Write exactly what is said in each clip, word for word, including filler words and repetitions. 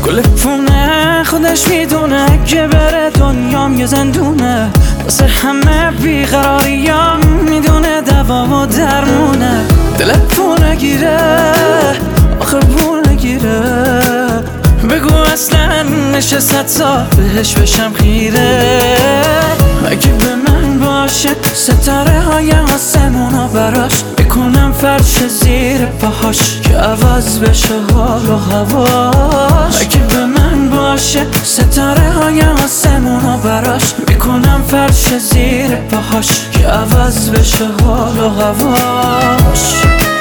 گل پونه خودش میدونه که بره دنیام یه زندونه، واسه همه بیقراریام میدونه دوا و درمونه. دل پونه گیره آخه پونه گیره، بگو اصلا نشست سال بهش بشم خیره. اگه به من باشه ستاره های آسمونا براش میکنم فرش زیر پاهاش که عوض بشه حال و هواش. اگه به من باشه ستاره های آسمونا براش میکنم فرش زیر پاهاش که عوض بشه حال و هواش.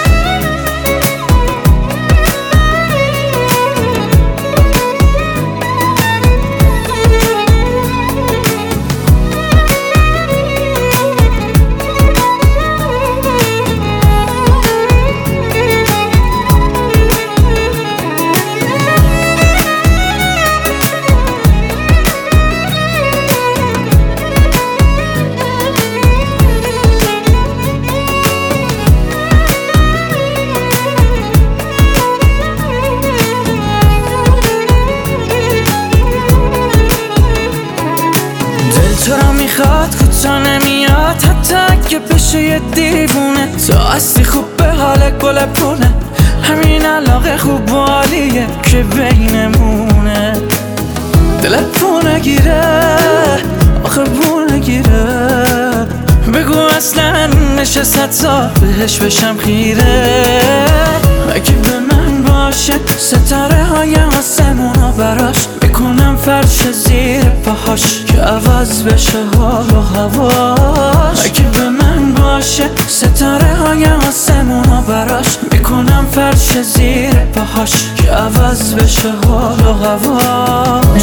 تو را میخواد کوتا نمیاد حتی که بشه یه دیوونه. تو هستی خوب به حال گل پونه، همین علاقه خوب و عالیه که بینمونه. دل پونه گیره آخه پونه گیره، بگو اصلا نشست سال بهش بشم خیره. اگه به من باشه ستاره های آسمونا براش میکنم فرش زیر پاهاش که عوض بشه حال و هواش. اگه به من باشه ستاره های آسمونا براش میکنم فرش زیر پاهاش که عوض بشه حال و هواش.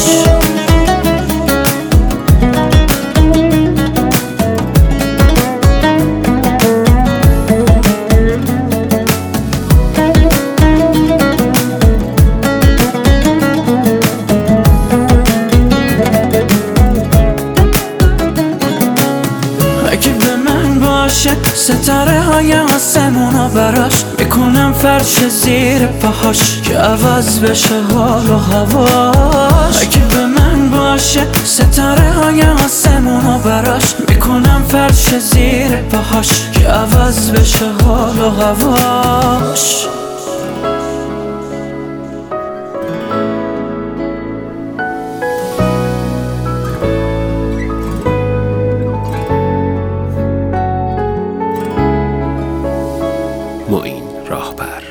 اگه به من باشه ستاره های آسمونا براش میکنم فرش زیر پاهاش که عوض بشه حال و هواش. اگه به من باشه ستاره های آسمونا براش میکنم فرش زیر پاهاش که عوض بشه حال و هواش. معین راهبر.